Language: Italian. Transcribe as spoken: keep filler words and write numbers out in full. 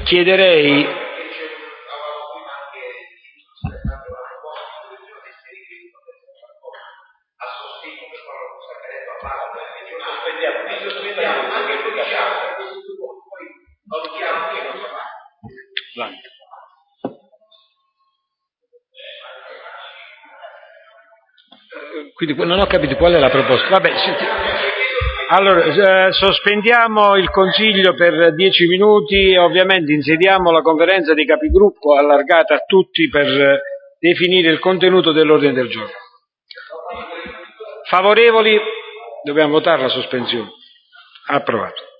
chiederei quindi non ho capito qual è la proposta. Vabbè, senti. Allora, eh, sospendiamo il Consiglio per dieci minuti, ovviamente insediamo la conferenza dei capigruppo allargata a tutti per eh, definire il contenuto dell'ordine del giorno. Favorevoli? Dobbiamo votare la sospensione. Approvato.